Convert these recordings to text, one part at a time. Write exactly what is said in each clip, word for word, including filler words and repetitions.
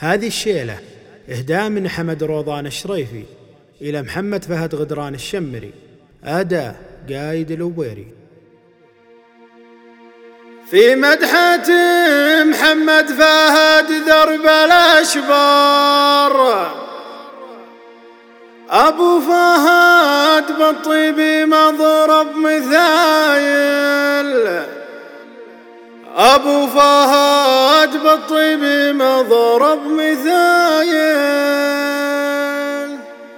هذه الشيلة إهداء من حمد روضان الشريفي إلى محمد فهد غدران الشمري، أداء قايد الوبيري. في مدحة محمد فهد درب الأشبار، أبو فهد بالطيب مضرب مثايل، أبو فهد بالطيب مضرب مثايل.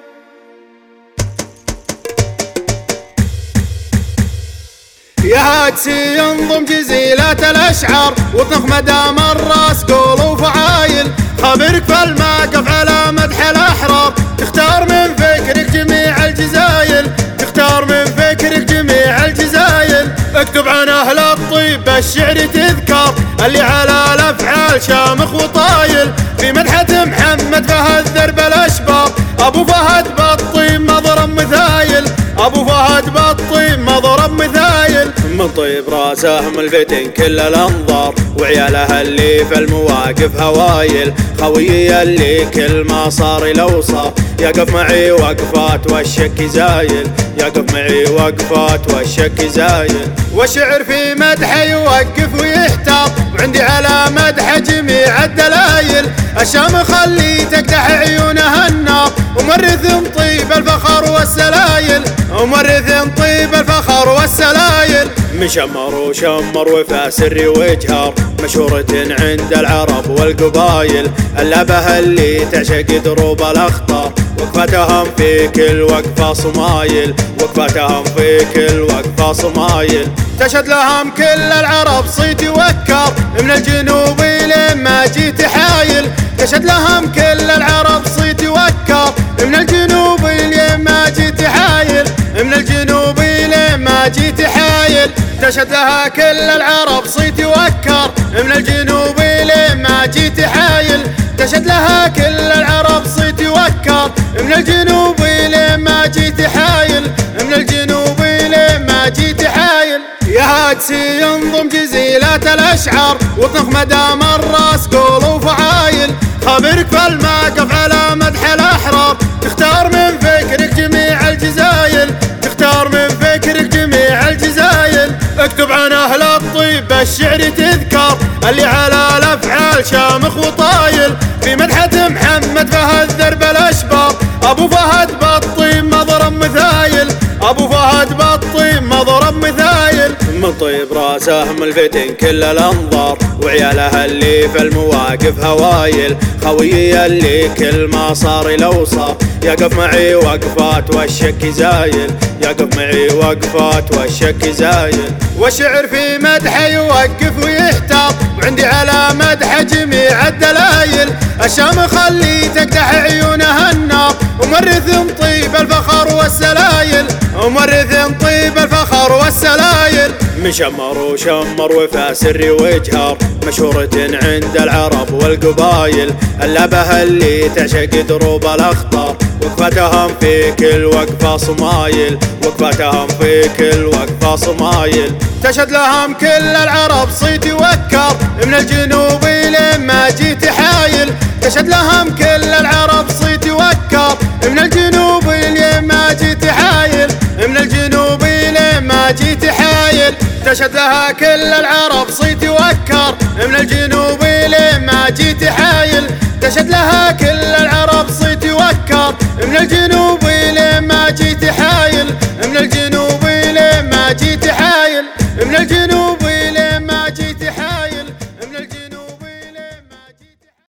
يا هاتسي ينظم جزيلات الأشعار وطنخ مدام الراس قول وفعايل، خبرك فالماقف على مدح الأحرار، تختار من فكرك جميع الجزايل، تختار من فكرك جميع الجزايل. اكتب عن أهل الطيب بالشعر تذكر اللي على الأفعال شامخ وطايل، في مدحة محمد فهد درب الأشبار، أبو فهد بالطيب مضرب مثايل، أبو فهد بالطيب مضرب مثايل. من طيب راسه من الفتن كل الأنظار، وعياله اللي في المواقف هوايل، خويي اللي كل ما صار لو صار يقف معي وقفات والشك زايل، يقف معي وقفات والشك زايل. والشعر في مدحه يوقف ويحتاط، وعندي على مدح جميع الدلايل، الشامخ اللي تقدح عيونها النار، ومرث طيب الفخر والسلايل، ومرث طيب الفخر والسلايل. مشمر وشمر وفا سري وجهار، مشهورة عند العرب والقبايل، اللبه اللي تعشق دروب الأخطار، وقفتهم في كل وقفة صمايل، وقفتهم في كل وقفة صمايل. تشهد لهم كل العرب صيت يوكر، من الجنوب لما جيت حايل، تشهد لهم كل العرب صيت يوكر، من الجنوب لما جيت حايل، من الجنوب لما جيت حايل. تشهد لها كل العرب صيت يوكر، من الجنوب لما جيت حايل، تشهد لها كل العرب صيت يوكر، من الجنوب لما جيت حايل، من الجنوب لما جيت حايل. يا هاتسي ينظم جزيلات الأشعار وطنخ مدام الراس قول وفعايل، خبرك فالماقف على مدح الأحرار، تختار من فكرك جميع الجزايل، تختار من فكرك جميع الجزايل. اكتب عن أهل الطيب بالشعر تذكر اللي على الأفعال شامخ وطايل، في مدحة محمد فهد درب الأشبار، أبو فهد بالطيب مضرب مثايل، أبو فهد بالطيب مضرب مثايل. من طيب راسه من الفتن كل الأنظار، وعياله اللي في المواقف هوايل، خويي اللي كل ما صار لو صار يقف معي وقفات والشك زايل، يقف معي وقفات والشك زايل. والشعر في مدحه يوقف ويحتاط، وعندي على مدح جميع الدلايل، الشامخ اللي تقدح عيونها النار، ومرث طيب الفخر والسلايل، ومرث طيب الفخر والسلايل. مشمر وشمر وفا سري وجهار، مشهورة عند العرب والقبايل، اللبه اللي تعشق دروب الأخطار، وقفتهم في كل وقفة صمايل، وقفتهم في كل وقفة صمايل. تشهد لهم كل العرب صيت يوكر، من الجنوب لما جيت حايل، تشهد لهم كل العرب صيت يوكر، من الجنوب لما جيت حايل، من الجنوب لما جيت حايل. تشهد لها كل العرب صيت يوكر، من الجنوب لما جيت حايل، تشهد لها كل العرب صيت يوكر، من الجنوب